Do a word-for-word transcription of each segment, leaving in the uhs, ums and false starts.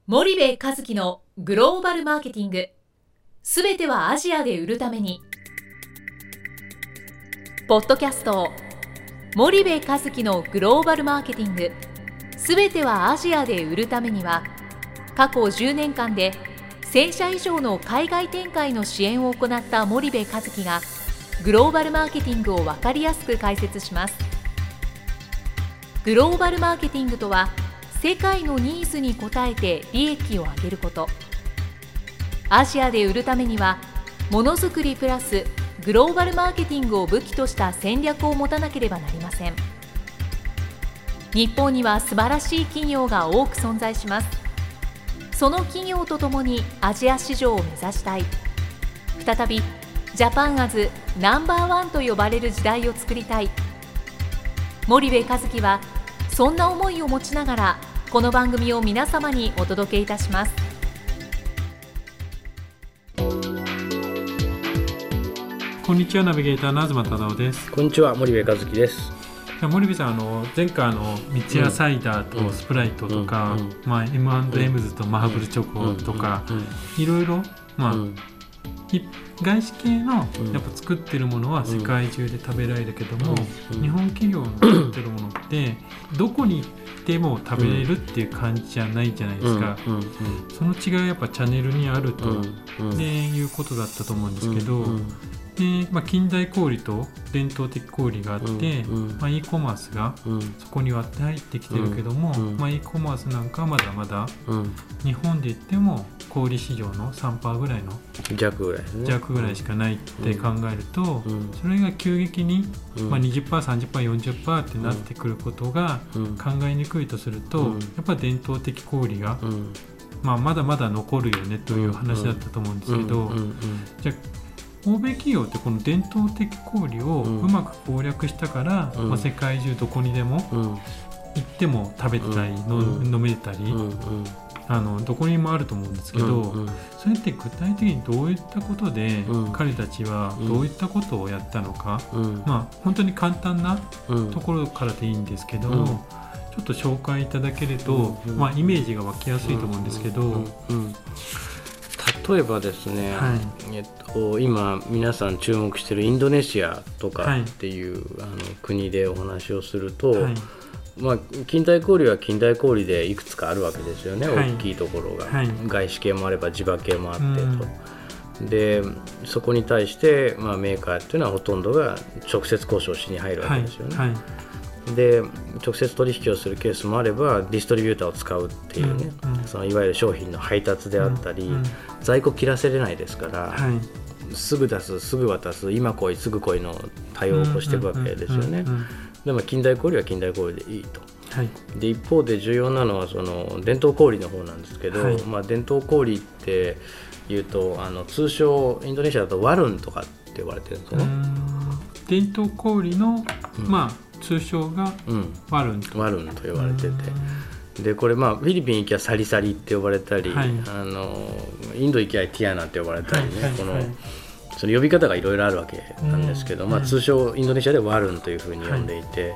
森部一樹のグローバルマーケティング、すべてはアジアで売るために。ポッドキャスト森部一樹のグローバルマーケティング、すべてはアジアで売るためには、過去じゅうねんかんでせんしゃ以上の海外展開の支援を行った森部一樹がグローバルマーケティングを分かりやすく解説します。グローバルマーケティングとは、世界のニーズに応えて利益を上げること。アジアで売るためには、ものづくりプラスグローバルマーケティングを武器とした戦略を持たなければなりません。日本には素晴らしい企業が多く存在します。その企業とともにアジア市場を目指したい。再びジャパンアズナンバーワンと呼ばれる時代を作りたい。森部一樹はそんな思いを持ちながら、この番組を皆様にお届けいたします。 こんにちは、ナビゲーターの東忠夫です。 こんにちは、森部一樹です。 森部さん、あの前回の三ツ矢サイダーとスプライトとか、うんうんまあ、エムアンドエムズとマーブルチョコとか、うんうん、いろいろ、まあうん、外資系のやっぱ作ってるものは世界中で食べられるけども、うん、日本企業の作ってるものってどこに行っても食べれるっていう感じじゃないじゃないですか、うんうんうん、その違いはやっぱチャンネルにあると、うんうん、でいうことだったと思うんですけど、うんうんでまあ、近代小売と伝統的小売があって、うんうんまあ、e コマースがそこに割って入ってきてるけども、うんうんまあ、e コマースなんかはまだまだ、うん、日本で言っても小売市場の さんパーセント ぐらいの弱ぐらいですね、 弱ぐらいしかないって考えると、うん、それが急激に、うんまあ、にじゅっパーセント、さんじゅっパーセント、よんじゅっパーセント ってなってくることが考えにくいとすると、うん、やっぱり伝統的小売が、うんまあ、まだまだ残るよねという話だったと思うんですけど、じゃあ欧米企業ってこの伝統的小売をうまく攻略したから、うんまあ、世界中どこにでも行っても食べたり、うん、飲めたり、うん、あのどこにもあると思うんですけど、うん、それって具体的にどういったことで、うん、彼たちはどういったことをやったのか、うんまあ、本当に簡単なところからでいいんですけど、うん、ちょっと紹介いただけると、うんまあ、イメージが湧きやすいと思うんですけど、うんうんうん例えばですね、はいえっと、今皆さん注目しているインドネシアとかっていう、はい、あの国でお話をすると、はいまあ、近代小売は近代小売でいくつかあるわけですよね、はい、大きいところが、はい、外資系もあれば地場系もあってと、でそこに対して、まあ、メーカーっていうのはほとんどが直接交渉しに入るわけですよね、はいはいで直接取引をするケースもあればディストリビューターを使うっていうね、うんうん、そのいわゆる商品の配達であったり、うんうん、在庫切らせれないですから、はい、すぐ出すすぐ渡す今来いすぐ来いの対応を起こしていくわけですよね、うんうんうんうん、でも近代小売は近代小売でいいと、はい、で一方で重要なのはその伝統小売の方なんですけど、はいまあ、伝統小売っていうとあの通称インドネシアだとワルンとかって呼ばれてるんですよね。 伝統小売の、うん、まあ通称がワルンと、 うん、ワルンと呼ばれててでこれまあフィリピン行きゃサリサリって呼ばれたり、はい、あのインド行きゃティアナって呼ばれたりね、はいはいはい、このその呼び方がいろいろあるわけなんですけど、まあ、通称インドネシアでワルンというふうに呼んでいて、はい、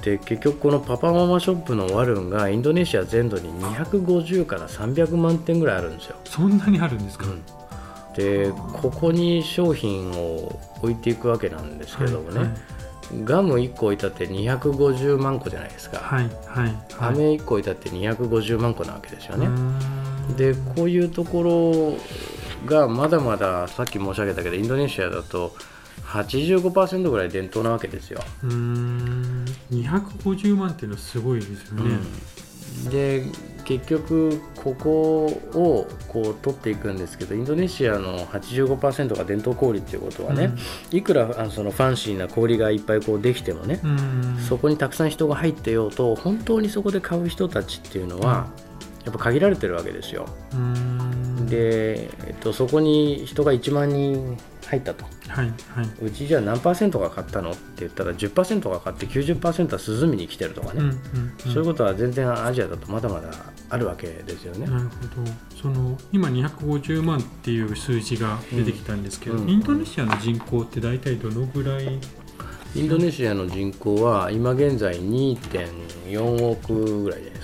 で結局このパパママショップのワルンがインドネシア全土ににひゃくごじゅうからさんびゃくまんてんぐらいあるんですよ。 そんなにあるんですか、うんでここに商品を置いていくわけなんですけどもね、はいはいガムいっこ置いたってにひゃくごじゅうまんこじゃないですか、はいはいはい、飴いっこ置いたってにひゃくごじゅうまんこなわけですよね。でこういうところがまだまださっき申し上げたけどインドネシアだと はちじゅうごパーセント ぐらい伝統なわけですよ。 うーんにひゃくごじゅうまんっていうのはすごいですよね、 うん、で結局ここをこう取っていくんですけどインドネシアの はちじゅうごパーセント が伝統小売っていうことはね、うん、いくらあのそのファンシーな小売がいっぱいこうできてもね、うん、そこにたくさん人が入ってようと本当にそこで買う人たちっていうのはやっぱ限られてるわけですよ。うんで、えっと、そこに人がいちまんにん入ったと、はいはい、うちじゃあ何パーセントが買ったのって言ったら じゅっパーセント が買って きゅうじゅっパーセント は涼みに来てるとかね、うんうんうん、そういうことは全然アジアだとまだまだあるわけですよね。 なるほど。その今にひゃくごじゅうまんっていう数字が出てきたんですけど、うん、インドネシアの人口って大体どのぐらい？ インドネシアの人口は今現在 にてんよんおくぐらいじゃないですか。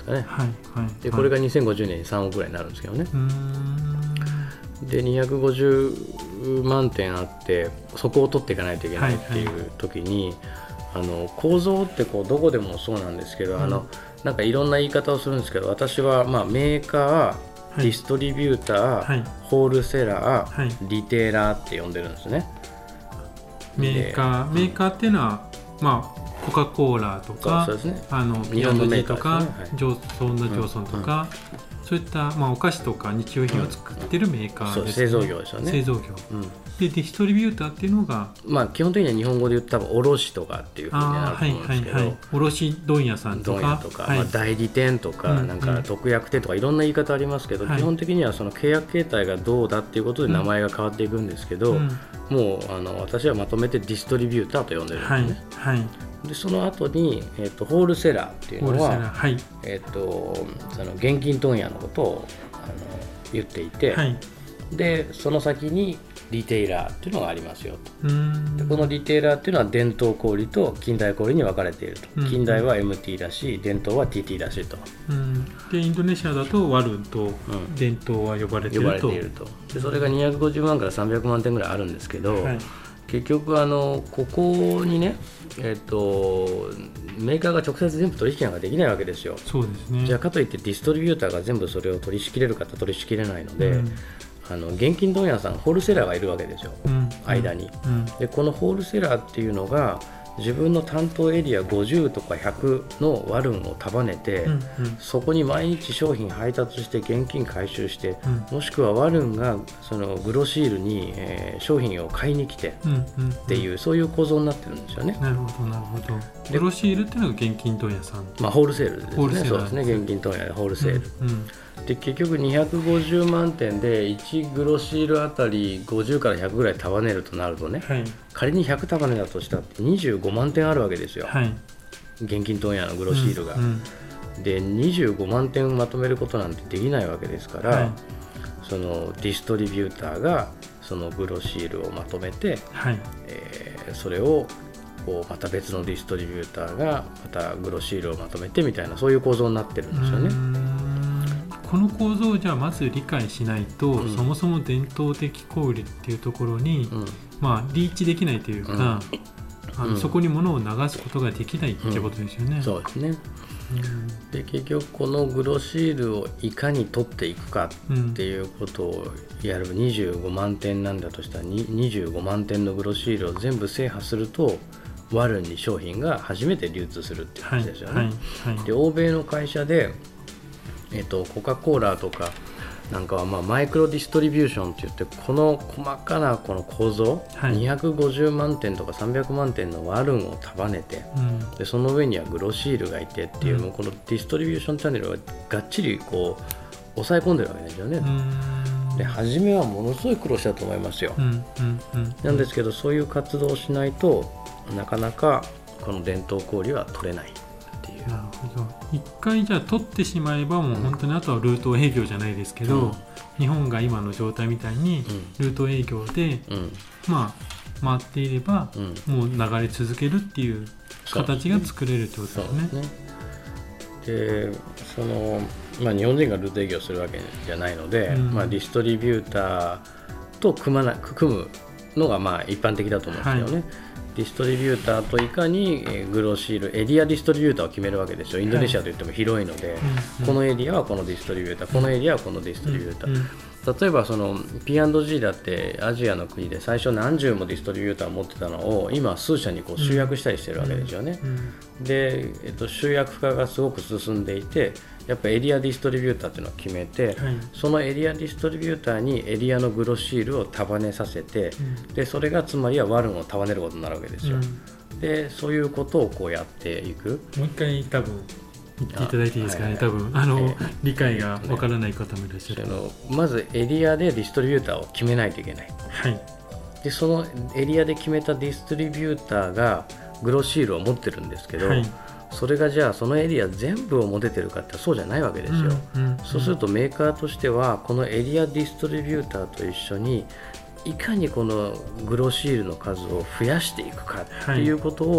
かね、 はいはい、 でこれがにせんごじゅうねんにさんおくぐらいになるんですけどね。うーんでにひゃくごじゅうまんてんあってそこを取っていかないといけないっていう時に、はいはい、あの構造ってこうどこでもそうなんですけど、うん、あのなんかいろんな言い方をするんですけど、私はまあメーカー、はい、ディストリビューター、はい、ホールセラー、はい、リテーラーって呼んでるんですね。 メーカー、メーカーっていうのは、まあ、コカ・コーラとか、そうですね、あの日本のメーカーとか、ね、はい、ジョソン・ジョソンとか、うんうん、そういった、まあ、お菓子とか日用品を作ってるメーカーです、ね、うん、 製造業ですよね。 製造業、うん、でディストリビューターっていうのが、 まあ、基本的には日本語で言ったら卸とかっていうふうになると思うんですけど、はいはいはい、 卸問屋さんとか、 問屋とか、はい、まあ、代理店とか、うん、なんか特約店とかいろんな言い方ありますけど、うん、基本的にはその契約形態がどうだっていうことで名前が変わっていくんですけど、うん、もうあの私はまとめてディストリビューターと呼んでるんですね。はいはい、でその後に、えーと、ホールセラーっていうのは、はい、えーと、その現金問屋のことをあの言っていて、はい、でその先にリテイラーっていうのがありますよと。うーんでこのリテイラーっていうのは伝統小売と近代小売に分かれていると。近代は エムティー らしい、伝統は ティーティー らしいと。 うんでインドネシアだとワルンと伝統は呼ばれていると、うん、呼ばれていると。 でそれがにひゃくごじゅうまんからさんびゃくまんてんぐらいあるんですけど、はい、結局あのここにね、えー、とメーカーが直接全部取引なんかできないわけですよ。 そうですね。 じゃあかといってディストリビューターが全部それを取り仕切れるかと取り仕切れないので、うん、あの現金問屋さんホールセラーがいるわけですよ、うん、間に、うん、でこのホールセラーっていうのが自分の担当エリアごじゅうとかひゃくのワルンを束ねて、うんうん、そこに毎日商品配達して現金回収して、うん、もしくはワルンがそのグロシールに、えー、商品を買いに来てっていう、うんうんうん、そういう構造になってるんですよね。 なるほどなるほど。グロシールっていうのが現金問屋さん、 まあ、ホールセールですね。そうですね、現金問屋でホールセール、うんうん、で結局にひゃくごじゅうまんてんでいちグロシールあたりごじゅうからひゃくぐらい束ねるとなるとね、はい、仮にひゃく束ねだとしたらにじゅうごまんてんあるわけですよ、はい、現金問屋のグロシールが、うんうん、でにじゅうごまんてんまとめることなんてできないわけですから、はい、そのディストリビューターがそのグロシールをまとめて、はい、えー、それをこうまた別のディストリビューターがまたグロシールをまとめてみたいな、そういう構造になってるんですよね。 この構造をじゃあまず理解しないと、うん、そもそも伝統的小売っていうところに、うん、まあ、リーチできないというか、うん、あの、うん、そこに物を流すことができないってことですよね、うん、 そうですね、うん、で結局このグロシールをいかに取っていくかっていうことをやる、にじゅうごまんてんなんだとしたらにじゅうごまんてんのグロシールを全部制覇するとワルンに商品が初めて流通するっていう話ですよね、はいはいはい、で欧米の会社でえー、とコカ・コーラとかなんかはまあマイクロディストリビューションって言って、この細かなこの構造、はい、にひゃくごじゅうまんてんとかさんびゃくまんてんのワルンを束ねて、うん、でその上にはグロシールがいてっていう、うん、もうこのディストリビューションチャンネルをがっちりこう抑え込んでるわけですよね。で初めはものすごい苦労したと思いますよ、うんうんうん、なんですけどそういう活動をしないとなかなかこの伝統小売は取れない。 なるほど。一回じゃあ取ってしまえばもう本当にあとはルート営業じゃないですけど、うん、日本が今の状態みたいにルート営業で、うん、まあ回っていれば、うん、もう流れ続けるっていう形が作れるってことですね。そうですね。 でその、まあ、日本人がルート営業するわけじゃないので、うん、まあ、ディストリビューターと組まな組むのがまあ一般的だと思うんですよね、はい。ディストリビューターといかにグロシールエリアディストリビューターを決めるわけですよ。インドネシアといっても広いので、はい、このエリアはこのディストリビューター、このエリアはこのディストリビューター、うんうん、例えばその ピーアンドジー だってアジアの国で最初何十もディストリビューターを持ってたのを今数社にこう集約したりしてるわけですよね、うんうん、で、えっと、集約化がすごく進んでいて、やっぱエリアディストリビューターっていうのを決めて、はい、そのエリアディストリビューターにエリアのグロシールを束ねさせて、うん、でそれがつまりはワルンを束ねることになるわけですよ、うん、でそういうことをこうやっていく。 もう一回多分言っていただいていいですかね。はいはい、多分あの、えー、理解がわからない方もいらっしゃる、ね、 まずエリアでディストリビューターを決めないといけない、はい、でそのエリアで決めたディストリビューターがグロシールを持ってるんですけど、はい、それがじゃあそのエリア全部を持ててるかってそうじゃないわけですよ、うんうんうん、そうするとメーカーとしてはこのエリアディストリビューターと一緒にいかにこのグロシールの数を増やしていくかっていうことを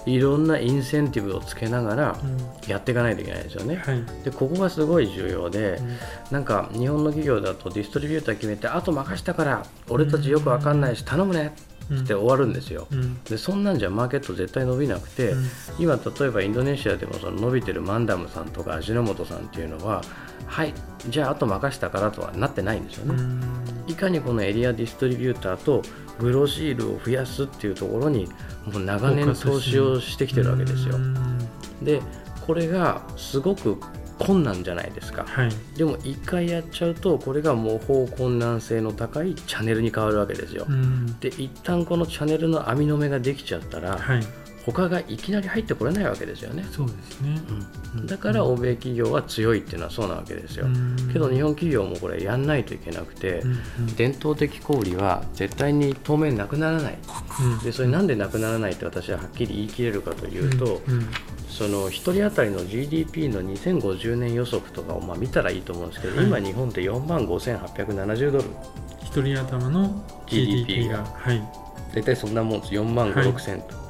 いろんなインセンティブをつけながらやっていかないといけないですよね、はい、でここがすごい重要で、うん、なんか日本の企業だとディストリビューター決めてあと任したから俺たちよく分かんないし頼むねって終わるんですよ、うん、でそんなんじゃマーケット絶対伸びなくて、うん、今例えばインドネシアでもその伸びてるマンダムさんとか味の素さんっていうのははいじゃああと任したからとはなってないんですよね、うん、いかにこのエリアディストリビューターとグロシールを増やすっていうところにもう長年投資をしてきてるわけですよ。でこれがすごく困難じゃないですか、はい、でも一回やっちゃうとこれが模倣困難性の高いチャンネルに変わるわけですよ。で一旦このチャンネルの網の目ができちゃったら、はい、他がいきなり入ってこれないわけですよね。 そうですね、 うん、だから欧米企業は強いっていうのはそうなわけですよ。けど日本企業もこれやんないといけなくて、うんうん、伝統的小売は絶対に当面なくならない、うん、でそれなんでなくならないって私ははっきり言い切れるかというと、うんうん、そのひとり当たりの ジーディーピー のにせんごじゅうねん予測とかをまあ見たらいいと思うんですけど、はい、今日本ってよんまんごせんはっぴゃくななじゅうドルひとり頭の ジーディーピー が、はい、 大体そんなもんですよんまんごせんろくせんと、はい、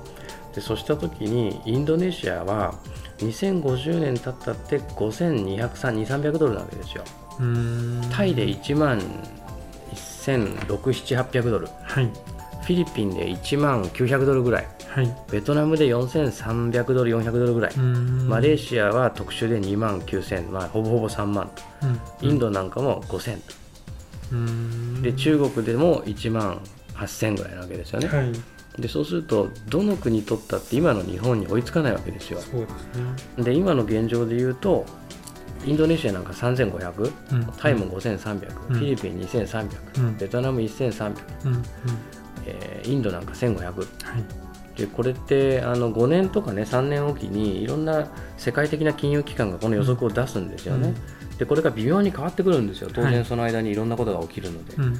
でそうした時にインドネシアはにせんごじゅうねん経ったってごせんにひゃく、さんびゃくドルなわけですよ。うーんタイでいちまんせんろくじゅうなな、はっぴゃくドル、はい、フィリピンでいちまんきゅうひゃくドルぐらい、はい、ベトナムでよんせんさんびゃくドル、よんひゃくドルぐらい、マレーシアは特殊でにまんきゅうせん、まあ、ほぼほぼさんまんと、うん、インドなんかもごせんと、うーんで中国でもいちまんはっせんぐらいなわけですよね、はい、でそうするとどの国取ったって今の日本に追いつかないわけですよ。 そうですね。 で今の現状で言うとインドネシアなんかさんぜんごひゃく、うん、タイもごせんさんびゃく、うん、フィリピンにせんさんびゃく、うん、ベトナムせんさんびゃく、うんうんえー、インドなんかせんごひゃく、はい、でこれってあのごねんとかねさんねんおきにいろんな世界的な金融機関がこの予測を出すんですよね、うん、でこれが微妙に変わってくるんですよ。当然その間にいろんなことが起きるので、はい、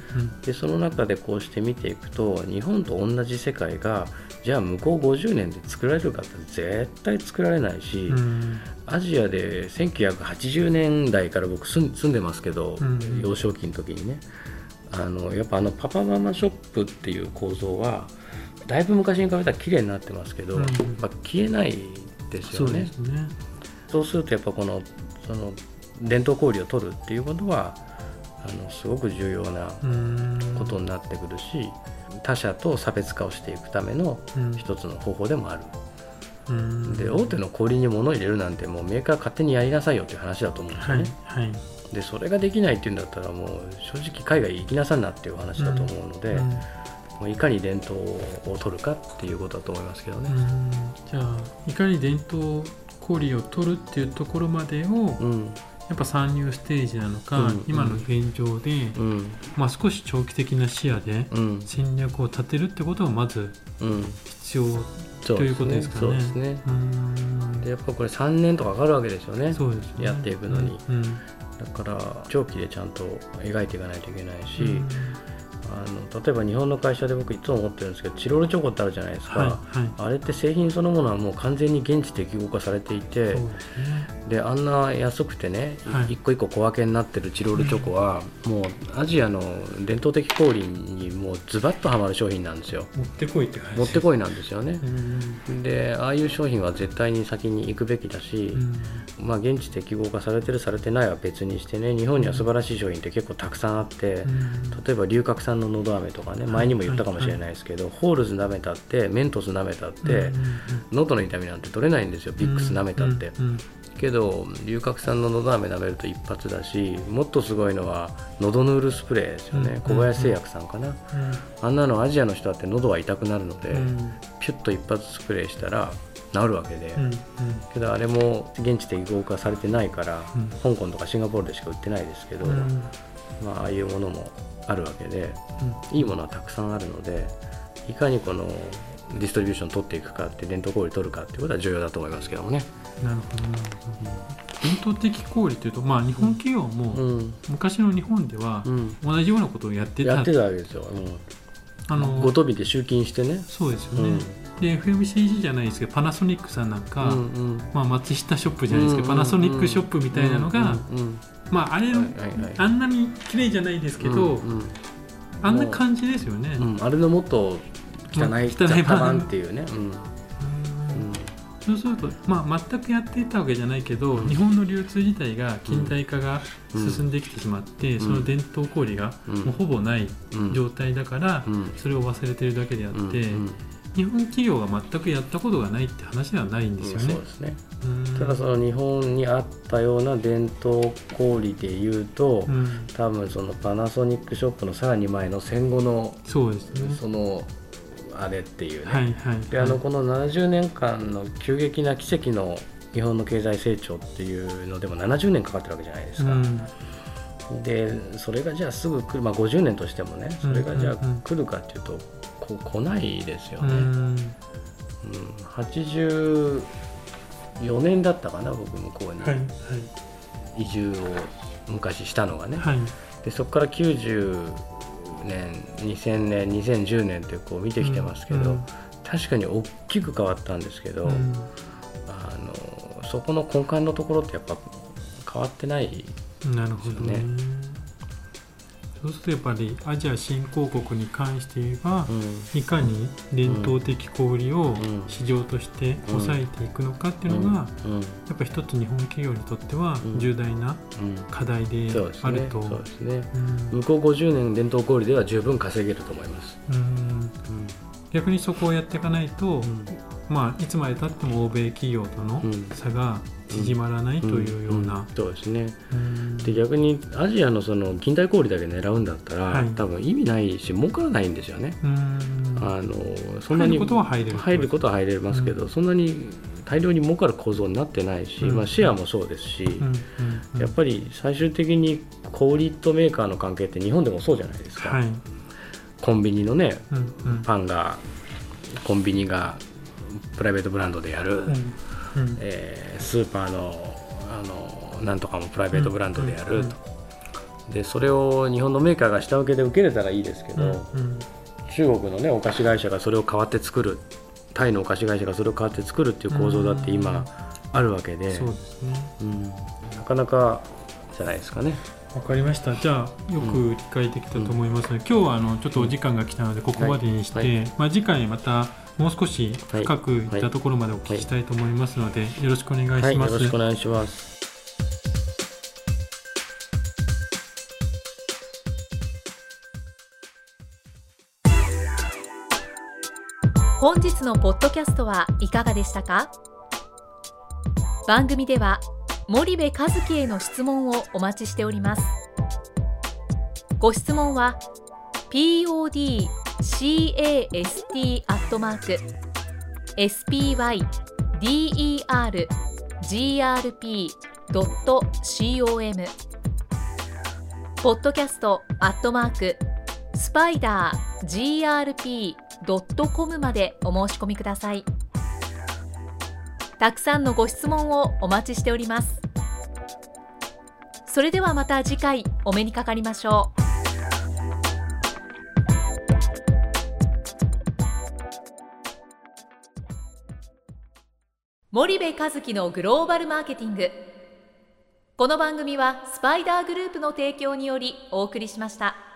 でその中でこうして見ていくと日本と同じ世界がじゃあ向こうごじゅうねんで作られるかって絶対作られないし、うん、アジアでせんきゅうひゃくはちじゅうねんだいから僕住んでますけど、うん、幼少期の時にねあのやっぱあのパパママショップっていう構造はだいぶ昔に比べたら綺麗になってますけど、うん、まあ、消えないですよね。そうですね。そうするとやっぱこのその伝統小売を取るっていうことはあのすごく重要なことになってくるし、他社と差別化をしていくための一つの方法でもある、うん、で大手の小売に物を入れるなんてもうメーカー勝手にやりなさいよっていう話だと思うんですよね、はいはい、でそれができないっていうんだったらもう正直海外行きなさんなっていう話だと思うので、うんうん、もういかに伝統を取るかっていうことだと思いますけどね、うん、 じゃあいかに伝統小売を取るっていうところまでを、うんやっぱ参入ステージなのか、うんうん、今の現状で、うんまあ、少し長期的な視野で戦略を立てるってことがまず必要、うん、ということですかね。そうですね。 うんでやっぱこれさんねんとかかかるわけですよね。そうですね。やっていくのに、うんうん、だから長期でちゃんと描いていかないといけないし、うんあの例えば日本の会社で僕いつも思ってるんですけどチロルチョコってあるじゃないですか、はいはい、あれって製品そのものはもう完全に現地適合化されていて で,、ね、であんな安くてね、はい、一個一個小分けになってるチロルチョコは、うん、もうアジアの伝統的小売にもうズバッとはまる商品なんですよ。 持ってこいって感じ持ってこいなんですよね、うん、でああいう商品は絶対に先に行くべきだし、うんまあ、現地適合化されてるされてないは別にしてね日本には素晴らしい商品って結構たくさんあって、うん、例えば龍角散ののど飴とかね前にも言ったかもしれないですけど、はいはいはい、ホールズ舐めたってメントス舐めたって、うんうんうん、喉の痛みなんて取れないんですよビックス舐めたって、うんうんうん、けど龍角散ののど飴舐めると一発だしもっとすごいのは喉ヌールスプレーですよね、うんうんうん、小林製薬さんかな、うん、あんなのアジアの人だって喉は痛くなるので、うん、ピュッと一発スプレーしたら治るわけで、うんうん、けどあれも現地適合化されてないから、うん、香港とかシンガポールでしか売ってないですけど、うんまあ、ああいうものもあるわけで、うん、いいものはたくさんあるのでいかにこのディストリビューションを取っていくかって伝統小売取るかっていうことは重要だと思いますけどもね。 なるほどなるほど、うん、伝統的小売というと、まあ、日本企業も、うん、昔の日本では同じようなことをやってた、 やってたわけですよ、うん、あのごとびで集金してね。 そうですよね、うんで エフエムシージー じゃないですけどパナソニックさんなんか、うんうんまあ、松下ショップじゃないですけど、うんうんうん、パナソニックショップみたいなのが、うんうんうんまあ、あれ、はいはいはい、あんなに綺麗じゃないですけど、うんうん、あんな感じですよね、 うん、あれのもっと汚い雑多版っていうね、うんうそうすると、まあ、全くやっていたわけじゃないけど、うん、日本の流通自体が近代化が進んできてしまって、うん、その伝統小売がもうほぼない状態だから、うん、それを忘れてるだけであって、うんうん、日本企業が全くやったことがないって話ではないんですよね。 うん、そうですね。ただその日本にあったような伝統小売でいうと、うん、多分そのパナソニックショップのさらに前の戦後のそうですね、 そのあれっていうね、 はいはいはい、 であのこのななじゅうねんかんの急激な奇跡の日本の経済成長っていうのでもななじゅうねんかかってるわけじゃないですか、うん、でそれがじゃあすぐ来る、まあ、ごじゅうねんとしてもね、それがじゃあ来るかっていうと、こう来ないですよね、うんうん、はちじゅうよねんだったかな、僕向こうに移住を昔したのがね、はい、でそこからきゅうじゅうねんにせんねんにせんじゅうねんってこう見てきてますけど、うんうん、確かに大きく変わったんですけど、うん、あのそこの根幹のところってやっぱ変わってないですよね。 なるほどね。そうするとやっぱりアジア新興国に関して言えば、うん、いかに伝統的小売を市場として抑えていくのかっていうのが、うんうん、やっぱり一つ日本企業にとっては重大な課題であると。 そうですね。向こうごじゅうねん伝統小売では十分稼げると思います。うん、うん、 逆にそこをやっていかないと、まあ、いつまでたっても欧米企業との差が縮まらないというような、 うんうん、そうですね。で逆にアジアのその近代小売だけ狙うんだったら、はい、多分意味ないし儲からないんですよね。うんあのそんなに入ることは入れる入ることは入れますけど、うん、そんなに大量に儲かる構造になってないし、うんまあ、シェアもそうですし、うんうん、やっぱり最終的に小売とメーカーの関係って日本でもそうじゃないですか、はい、コンビニのね、うんうん、パンがコンビニがプライベートブランドでやる、うんうんえー、スーパー の, あのなんとかもプライベートブランドでやると、うんうんうん、でそれを日本のメーカーが下請けで受け入れたらいいですけど、うんうん、中国の、ね、お菓子会社がそれを代わって作る、タイのお菓子会社がそれを代わって作るっていう構造だって今あるわけで、 そうですね、 うん、なかなかじゃないですかね。 わかりました。じゃあよく理解できたと思いますので、うん、今日はあのちょっとお時間が来たのでここまでにして、はいはいまあ、次回またもう少し深くいったところまでお聞きしたいと思いますので、はいはい、よろしくお願いします、はい、よろしくお願いします。 本日のポッドキャストはいかがでしたか？番組では森部一樹への質問をお待ちしております。ご質問は ピーオーディーキャスト アットマーク エスピーワイディーイーアールジーアールピー ドット コム ポッドキャストアットマークスパイダー ジーアールピー ドット コム までお申し込みください。たくさんのご質問をお待ちしております。それではまた次回お目にかかりましょう。森部一樹のグローバルマーケティング。この番組はスパイダーグループの提供によりお送りしました。